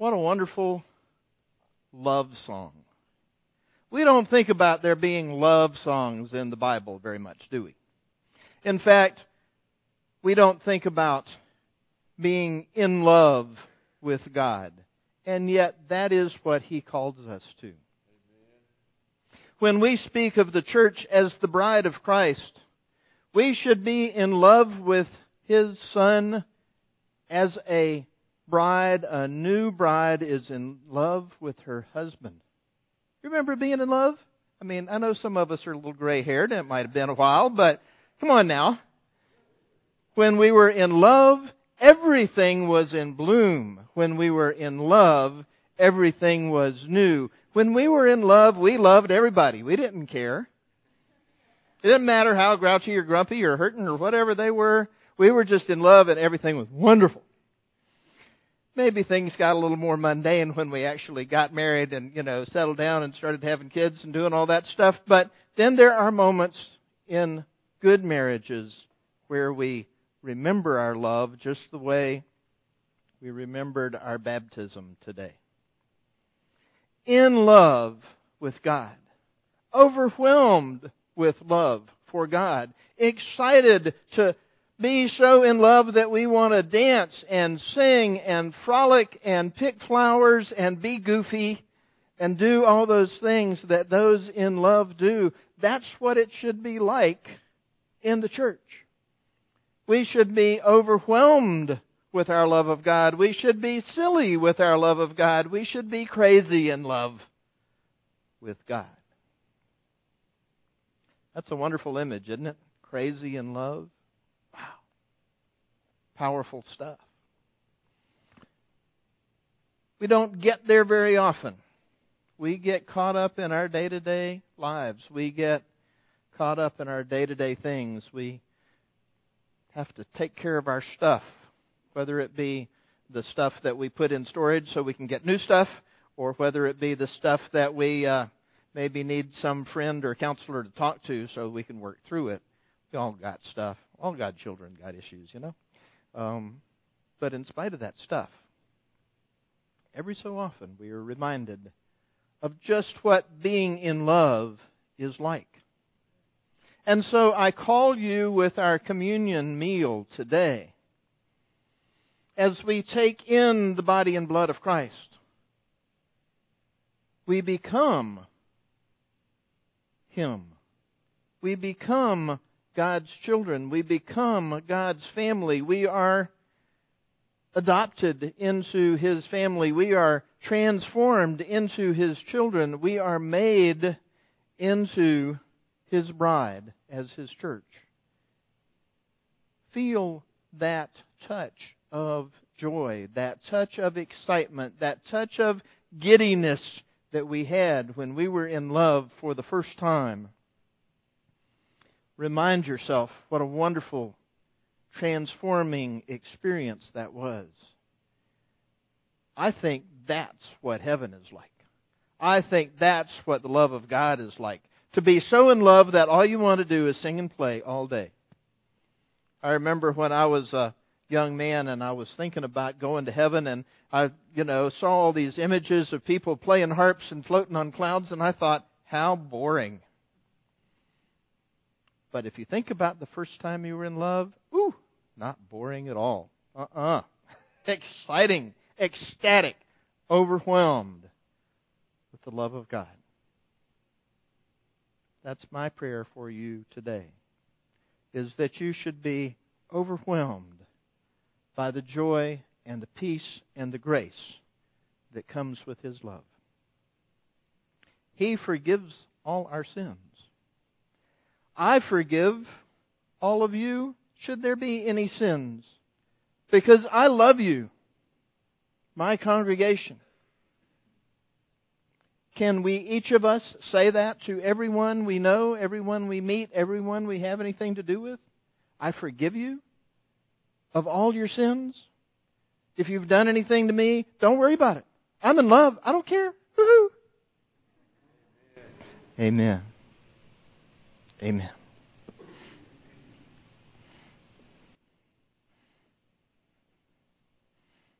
What a wonderful love song. We don't think about there being love songs in the Bible very much, do we? In fact, we don't think about being in love with God. And yet that is what He calls us to. When we speak of the church as the bride of Christ, we should be in love with His Son as a bride. A new bride is in love with her husband. You remember being in love? I mean, I know some of us are a little gray-haired, and it might have been a while, but come on now. When we were in love, everything was in bloom. When we were in love, everything was new. When we were in love, we loved everybody. We didn't care. It didn't matter how grouchy or grumpy or hurting or whatever they were. We were just in love and everything was wonderful. Maybe things got a little more mundane when we actually got married and, settled down and started having kids and doing all that stuff. But then there are moments in good marriages where we remember our love just the way we remembered our baptism today. In love with God. Overwhelmed with love for God. Excited to be so in love that we want to dance and sing and frolic and pick flowers and be goofy and do all those things that those in love do. That's what it should be like in the church. We should be overwhelmed with our love of God. We should be silly with our love of God. We should be crazy in love with God. That's a wonderful image, isn't it? Crazy in love. Wow. Powerful stuff. We don't get there very often. We get caught up in our day-to-day lives. We get caught up in our day-to-day things. We have to take care of our stuff, whether it be the stuff that we put in storage so we can get new stuff, or whether it be the stuff that we maybe need some friend or counselor to talk to so we can work through it. We all got stuff. All God children got issues, But in spite of that stuff, every so often we are reminded of just what being in love is like. And so I call you with our communion meal today, as we take in the body and blood of Christ, we become Him. We become God's children. We become God's family. We are adopted into His family. We are transformed into His children. We are made into His bride as His church. Feel that touch of joy, that touch of excitement, that touch of giddiness that we had when we were in love for the first time. Remind yourself what a wonderful, transforming experience that was. I think that's what heaven is like. I think that's what the love of God is like. To be so in love that all you want to do is sing and play all day. I remember when I was a young man and I was thinking about going to heaven, and I, saw all these images of people playing harps and floating on clouds, and I thought, how boring. But if you think about the first time you were in love, not boring at all. Exciting, ecstatic, overwhelmed with the love of God. That's my prayer for you today, is that you should be overwhelmed by the joy and the peace and the grace that comes with His love. He forgives all our sins. I forgive all of you, should there be any sins, because I love you, my congregation. Can we, each of us, say that to everyone we know, everyone we meet, everyone we have anything to do with? I forgive you of all your sins. If you've done anything to me, don't worry about it. I'm in love. I don't care. Woo-hoo. Amen. Amen.